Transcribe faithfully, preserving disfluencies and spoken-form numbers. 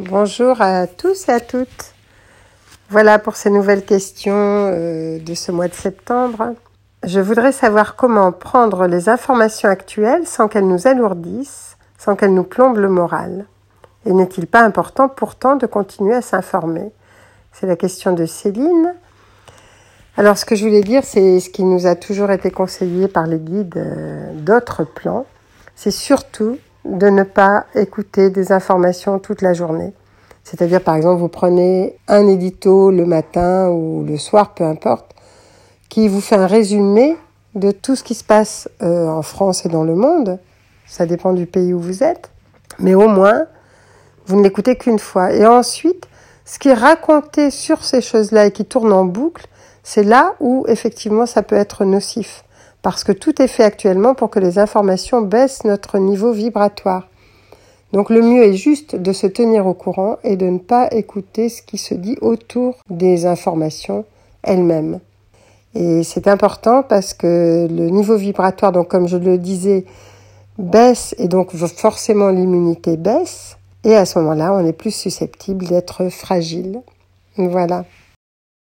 Bonjour à tous et à toutes. Voilà pour ces nouvelles questions euh, de ce mois de septembre. Je voudrais savoir comment prendre les informations actuelles sans qu'elles nous alourdissent, sans qu'elles nous plombent le moral. Et n'est-il pas important pourtant de continuer à s'informer ? C'est la question de Céline. Alors ce que je voulais dire, c'est ce qui nous a toujours été conseillé par les guides euh, d'autres plans, c'est surtout de ne pas écouter des informations toute la journée. C'est-à-dire, par exemple, vous prenez un édito le matin ou le soir, peu importe, qui vous fait un résumé de tout ce qui se passe euh, en France et dans le monde. Ça dépend du pays où vous êtes. Mais au moins, vous ne l'écoutez qu'une fois. Et ensuite, ce qui est raconté sur ces choses-là et qui tourne en boucle, c'est là où, effectivement, ça peut être nocif. Parce que tout est fait actuellement pour que les informations baissent notre niveau vibratoire. Donc le mieux est juste de se tenir au courant et de ne pas écouter ce qui se dit autour des informations elles-mêmes. Et c'est important parce que le niveau vibratoire, donc comme je le disais, baisse et donc forcément l'immunité baisse. Et à ce moment-là, on est plus susceptible d'être fragile. Voilà.